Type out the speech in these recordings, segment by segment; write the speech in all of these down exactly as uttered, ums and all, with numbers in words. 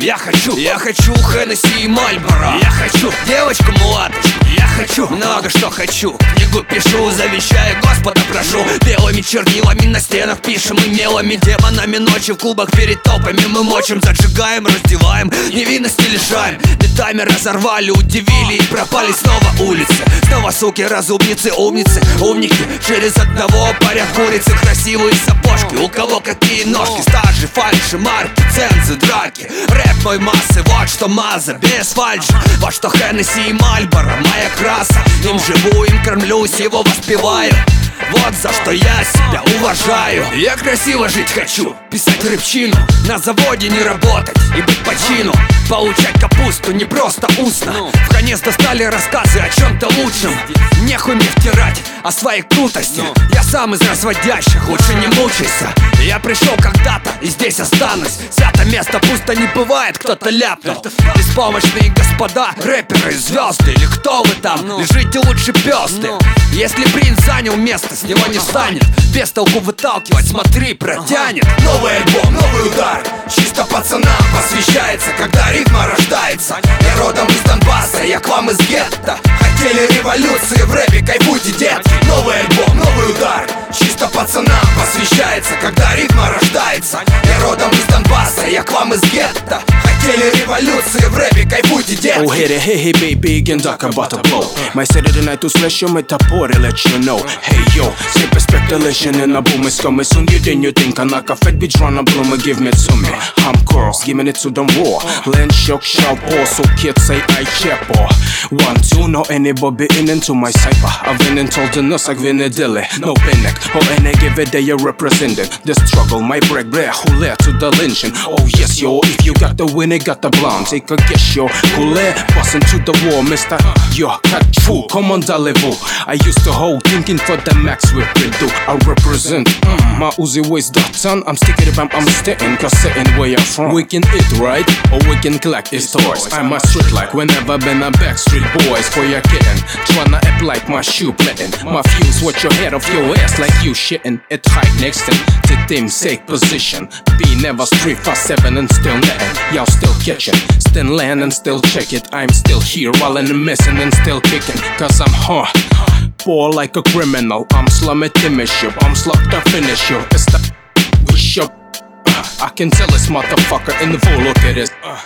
Я хочу, я хочу Хеннесси и Мальборо. Я хочу девочку-мулаточку. Я хочу много что хочу. Книгу пишу, завещаю, Господа прошу. Белыми чернилами на стенах пишем и мелами. Демонами ночи в клубах перед толпами мы мочим. Зажигаем, раздеваем, невинности лишаем. Битами разорвали, удивили и пропали снова улицы. Снова суки, разумницы, умницы, умники. Через одного парят курицы. Красивые сапожки, у кого какие ножки. Стажи, фальши, марки, цензы, драки. Рэп мой массы, вот что маза, без фальши. Вот что Хеннесси и Мальборо, моя краса. Им живу, им кормлюсь, его воспеваю. Вот за что я себя уважаю. Я красиво жить хочу, писать рэпчину, на заводе не работать и быть по чину. Получать капусту не просто устно. В конец достали рассказы о чем-то лучшем. Нехуй мне втирать о своей крутости. Я сам из разводящих, лучше не мучайся. Я пришел когда-то и здесь останусь. Свято место пусто не бывает, кто-то ляпнул. Беспомощные господа, рэперы, звезды, или кто вы там, лежите лучше пёсты. Если принц занял место, с него не встанет. Без толку выталкивать, смотри, протянет. Новый альбом, новый удар, чисто пацанам посвящается, когда ритма рождается. Я родом из Донбасса, я к вам из гетто. Хотели революции в рэпе, кайфуйте, детки. Новый альбом, новый удар, чисто пацанам посвящается, когда ритма рождается. Я родом из Донбасса, я к вам из гетто. Хотели революции в рэпе, кайфуйте, детки. Oh, hit it, hey, hey, baby, igen tackar bara blow. My city tonight, slash your metaphor, let you know. Hey, yo, simple speculation in a boom is coming soon. You didn't you think I'm like a fed bitch run a bloom and give me to me. I'm curls, giving it to them raw. Land shock, shout, all so kids say I check or one, two, no anybody in into my cipher. I've been in told the nurse like Vinadilly, no panic. Or any give it day you're representing. The struggle, my break, break, who led to the lynching. Oh, yes, yo, if you got the win, it got the blonde. Take a guess, yo, who led, bustin' to the wall, mister. Yo, cut fool, come on, Dalibu. I used to hold thinking for the max with do. I represent mm, my Uzi waist dot ton. I'm sticking if I'm, I'm staying, cause sitting where you're from. We can eat right, or we can collect his toys. I'm a street like whenever been a backstreet boys for your kitten. Tryna act like my shoe plitting. My fuse with your head off your ass like you shitting. It high next to team safe position. Be never street for seven and still netting. Y'all still catching, still land and still check it. I'm still here while in the missing and still kicking. Cause I'm huh. Ball like a criminal. I'm slumming Timish you. I'm slugged to finish you. It's the wish up. Uh, I can tell this motherfucker in the full look at this. Uh.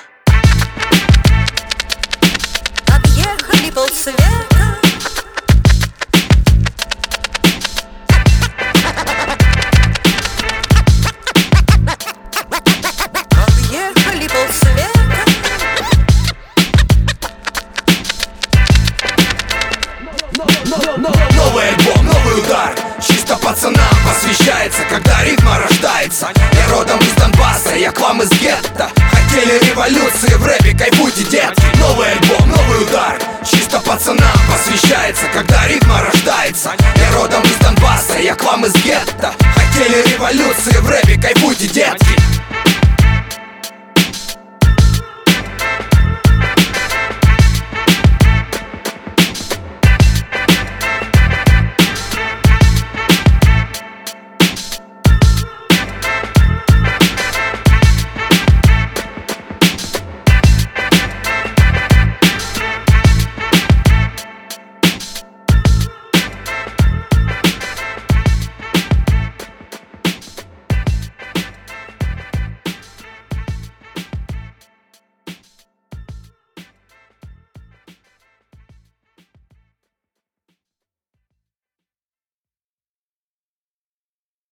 Отъехали полсвета. Отъехали полсвета. Новый альбом, новый удар, чисто пацанам посвящается, когда ритма рождается. Я родом из Донбасса, я к вам из гетто. Хотели революции в рэпе, кайфуйте, детки. Новый альбом, новый удар, чисто пацанам посвящается, когда ритма рождается.